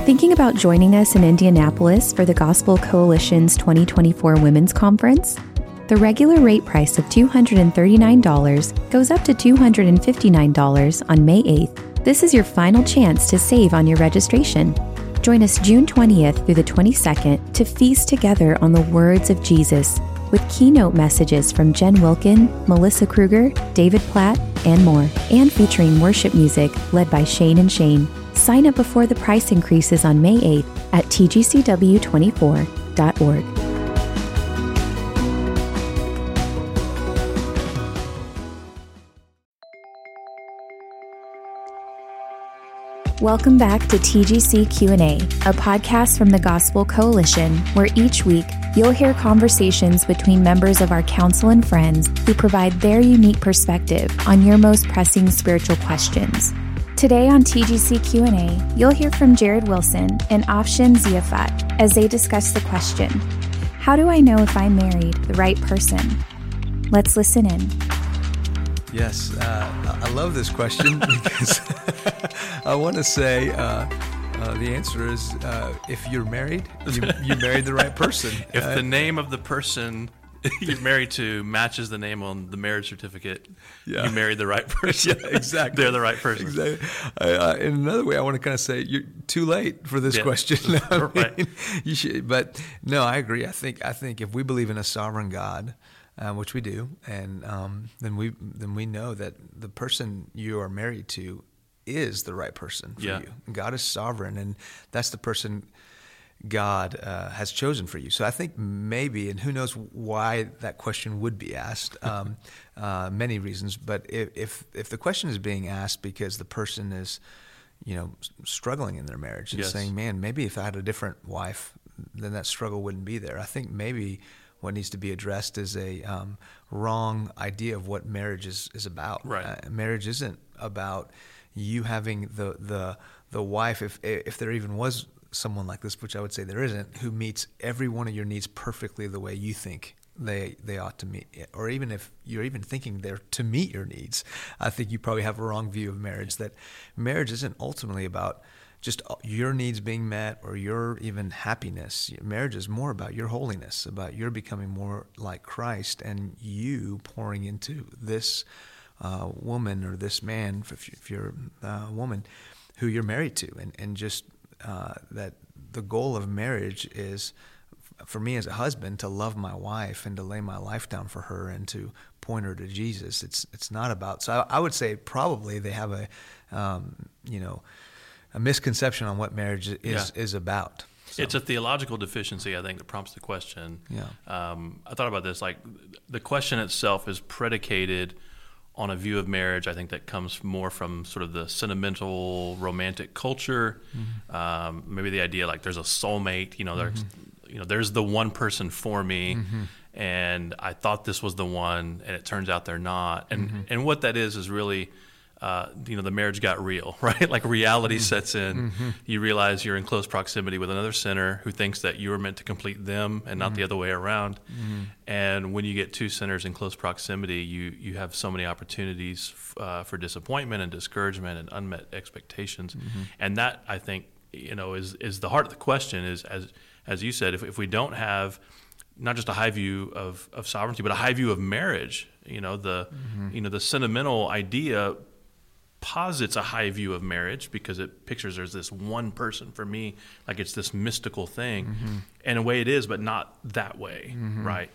Thinking about joining us in Indianapolis for the Gospel Coalition's 2024 Women's Conference? The regular rate price of $239 goes up to $259 on May 8th. This is your final chance to save on your registration. Join us June 20th through the 22nd to feast together on the words of Jesus with keynote messages from Jen Wilkin, Melissa Kruger, David Platt, and more, and featuring worship music led by Shane and Shane. Sign up before the price increases on May 8th at tgcw24.org. Welcome back to TGC Q&A, a podcast from the Gospel Coalition, where each week you'll hear conversations between members of our council and friends who provide their unique perspective on your most pressing spiritual questions. Today on TGC Q&A, you'll hear from Jared Wilson and Afshin Ziafat as they discuss the question, how do I know if I married the right person? Let's listen in. Yes, I love this question because I want to say the answer is if you're married, you married the right person. If the name of the person you're married to matches the name on the marriage certificate, you married the right person. Yeah, exactly. They're the right person. Exactly. In another way, I want to kind of say you're too late for this question. Right. You should, but no, I agree. I think if we believe in a sovereign God, which we do, and then we know that the person you are married to is the right person for you. God is sovereign, and that's the person God has chosen for you. So I think maybe, and who knows why that question would be asked, many reasons, but if the question is being asked because the person is, struggling in their marriage and saying, man, maybe if I had a different wife, then that struggle wouldn't be there. I think maybe what needs to be addressed is a wrong idea of what marriage is about. Right. Marriage isn't about you having the wife, if there even was someone like this, which I would say there isn't, who meets every one of your needs perfectly the way you think they ought to meet, or even if you're even thinking they're to meet your needs, I think you probably have a wrong view of marriage, that marriage isn't ultimately about just your needs being met or your even happiness. Marriage is more about your holiness, about your becoming more like Christ and you pouring into this woman or this man, if you're a woman, who you're married to, and just that the goal of marriage is, for me as a husband, to love my wife and to lay my life down for her and to point her to Jesus. It's not about. So I would say probably they have a misconception on what marriage is about. So. It's a theological deficiency, I think, that prompts the question. Yeah. I thought about this. Like, the question itself is predicated on a view of marriage, I think, that comes more from sort of the sentimental, romantic culture. Mm-hmm. Maybe the idea like there's a soulmate. There's the one person for me, and I thought this was the one, and it turns out they're not. And what that is really, the marriage got real, right? Like reality sets in. You realize you're in close proximity with another sinner who thinks that you were meant to complete them and not the other way around. And when you get two sinners in close proximity, you have so many opportunities for disappointment and discouragement and unmet expectations. And that, I think, is the heart of the question. Is as you said, if we don't have not just a high view of sovereignty, but a high view of marriage, the sentimental idea posits a high view of marriage because it pictures there's this one person for me, like it's this mystical thing. And in a way it is, but not that way, right?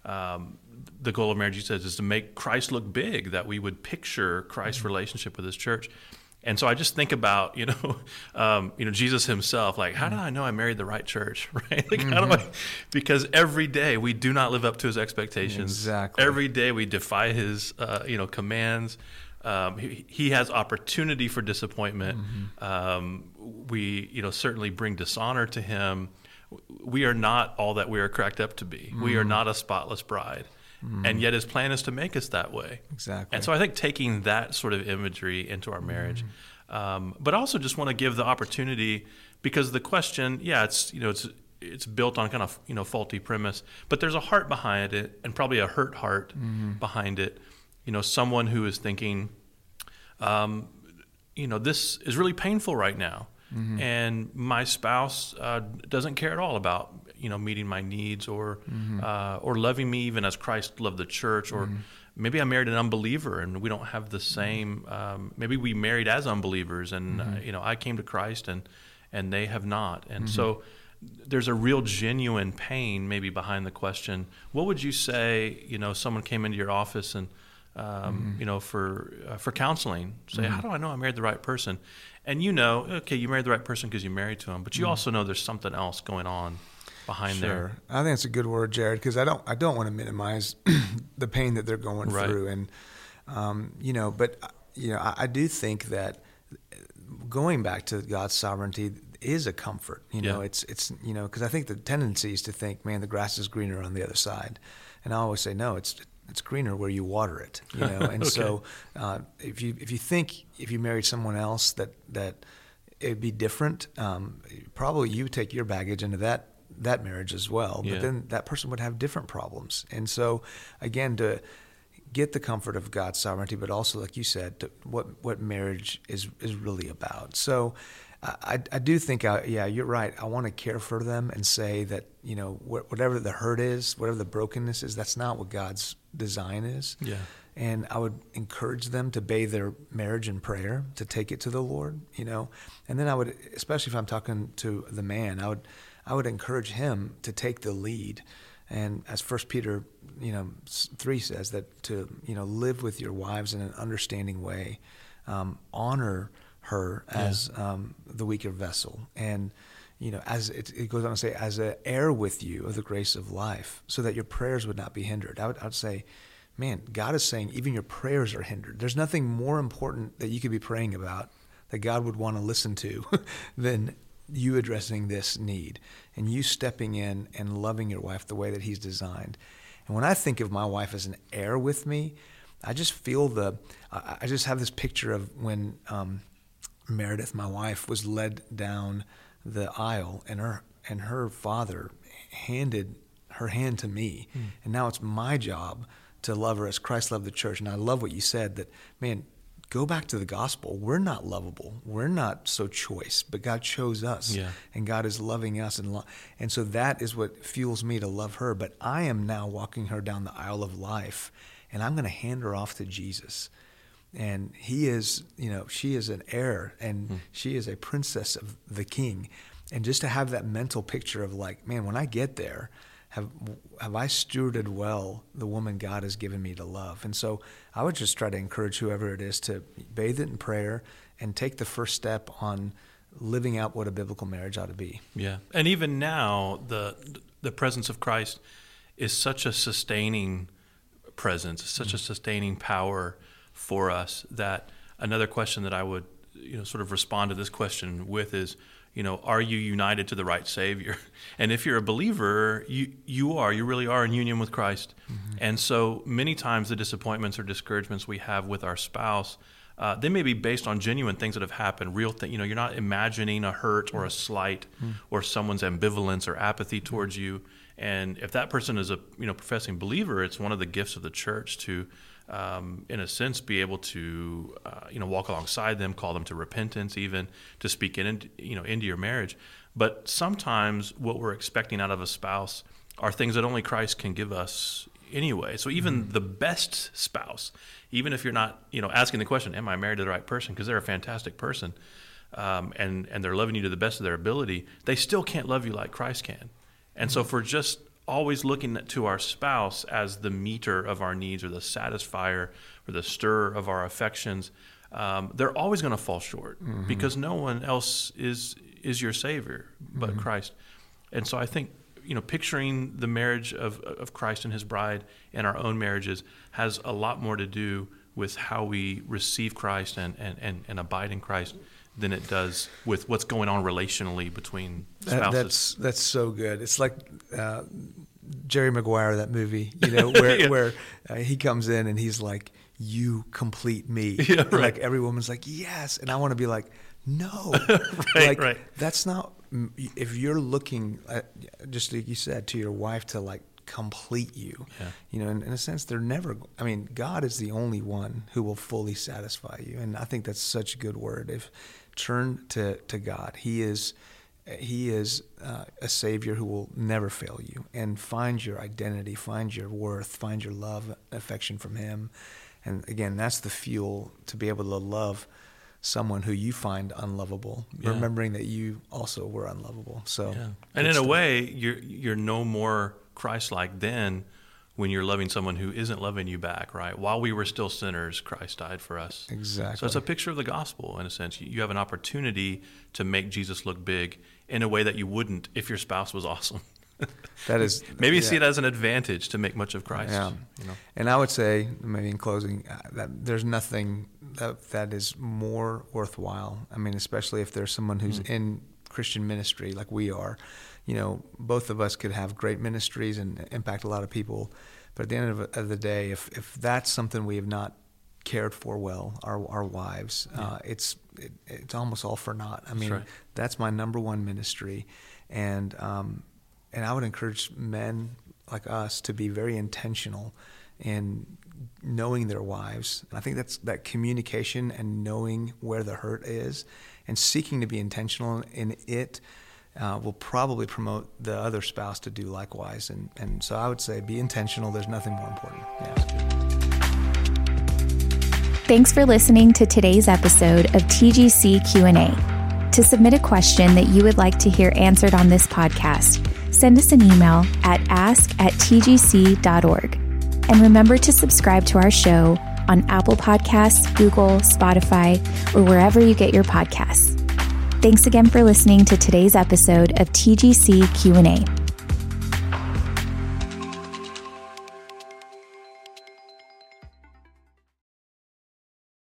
The goal of marriage, you said, is to make Christ look big, that we would picture Christ's relationship with his church. And so I just think about, Jesus himself, like, how do I know I married the right church, right? Like, how do I? Because every day we do not live up to his expectations. Exactly. Every day we defy his, commands. He has opportunity for disappointment. We, certainly bring dishonor to him. We are not all that we are cracked up to be. We are not a spotless bride. And yet his plan is to make us that way. Exactly. And so I think taking that sort of imagery into our marriage, but also just want to give the opportunity, because the question, it's built on kind of, faulty premise, but there's a heart behind it, and probably a hurt heart behind it. Someone who is thinking, this is really painful right now. and my spouse doesn't care at all about meeting my needs or loving me even as Christ loved the church, or maybe I married an unbeliever and we don't have the same. Maybe we married as unbelievers, and I came to Christ and they have not, and so there's a real genuine pain maybe behind the question. What would you say? Someone came into your office and for counseling, say, how do I know I married the right person? And you married the right person because you married to him, but you also know there's something else going on behind there. I think it's a good word, Jared, because I don't want to minimize the pain that they're going through, and I do think that going back to God's sovereignty is a comfort. It's because I think the tendency is to think, man, the grass is greener on the other side, and I always say, no, it's greener where you water it, and okay. So if you married someone else that it'd be different, probably you would take your baggage into that marriage as well, but then that person would have different problems. And so again, to get the comfort of God's sovereignty, but also, like you said, what marriage is really about. So I do think, you're right. I want to care for them and say that, whatever the hurt is, whatever the brokenness is, that's not what God's design is. Yeah. And I would encourage them to bathe their marriage in prayer, to take it to the Lord, and then I would, especially if I'm talking to the man, I would encourage him to take the lead. And as 1 Peter, 3 says, that to, live with your wives in an understanding way, honor her as the weaker vessel, and as it goes on to say, as an heir with you of the grace of life, so that your prayers would not be hindered. I would say, man, God is saying even your prayers are hindered. There's nothing more important that you could be praying about that God would want to listen to than you addressing this need and you stepping in and loving your wife the way that He's designed. And when I think of my wife as an heir with me, I just feel I just have this picture of when Meredith, my wife, was led down the aisle and her father handed her hand to me. And now it's my job to love her as Christ loved the church. And I love what you said, that, man, go back to the gospel. We're not lovable. We're not so choice, but God chose us. Yeah. And God is loving us. And so that is what fuels me to love her. But I am now walking her down the aisle of life, and I'm going to hand her off to Jesus. And He is, she is an heir, and she is a princess of the King. And just to have that mental picture of, like, man, when I get there, have I stewarded well the woman God has given me to love? And so I would just try to encourage whoever it is to bathe it in prayer and take the first step on living out what a biblical marriage ought to be. Yeah. And even now, the presence of Christ is such a sustaining presence, such a sustaining power for us, that another question that I would sort of respond to this question with is, are you united to the right Savior? And if you're a believer, you really are in union with Christ. Mm-hmm. And so many times the disappointments or discouragements we have with our spouse, they may be based on genuine things that have happened, real things. You're not imagining a hurt or a slight or someone's ambivalence or apathy towards you. And if that person is a professing believer, it's one of the gifts of the church to, in a sense, be able to walk alongside them, call them to repentance, even to speak into your marriage. But sometimes what we're expecting out of a spouse are things that only Christ can give us anyway. So even the best spouse, even if you're not asking the question, am I married to the right person? Because they're a fantastic person, and they're loving you to the best of their ability, they still can't love you like Christ can. And so if we're just always looking to our spouse as the meter of our needs or the satisfier or the stirrer of our affections, they're always going to fall short because no one else is your Savior but Christ. And so I think, picturing the marriage of Christ and His bride in our own marriages has a lot more to do with how we receive Christ and abide in Christ than it does with what's going on relationally between spouses. That's so good. It's like Jerry Maguire, that movie, where he comes in and he's like, "You complete me." Yeah, right. Like every woman's like, "Yes," and I want to be like, "No." Right. That's not. If you're looking at, just like you said, to your wife to like complete you, in a sense, they're never. I mean, God is the only one who will fully satisfy you, and I think that's such a good word. turn to God. He is a Savior who will never fail you, and find your identity, find your worth, find your love, affection from Him. And again, that's the fuel to be able to love someone who you find unlovable, remembering that you also were unlovable. So, and in a way, you're no more Christ-like then when you're loving someone who isn't loving you back, right? While we were still sinners, Christ died for us. Exactly. So it's a picture of the gospel in a sense. You have an opportunity to make Jesus look big in a way that you wouldn't if your spouse was awesome. That is maybe see it as an advantage to make much of Christ. Yeah. And I would say, maybe in closing, that there's nothing that is more worthwhile. I mean, especially if there's someone who's in Christian ministry like we are. Both of us could have great ministries and impact a lot of people, but at the end of the day, if that's something we have not cared for well, our wives, it's almost all for naught. I mean, that's my number one ministry, and I would encourage men like us to be very intentional in knowing their wives. And I think that communication and knowing where the hurt is and seeking to be intentional in it will probably promote the other spouse to do likewise. And so I would say be intentional. There's nothing more important. Yeah. Thanks for listening to today's episode of TGC Q&A. To submit a question that you would like to hear answered on this podcast, send us an email at ask@tgc.org. And remember to subscribe to our show on Apple Podcasts, Google, Spotify, or wherever you get your podcasts. Thanks again for listening to today's episode of TGC Q&A.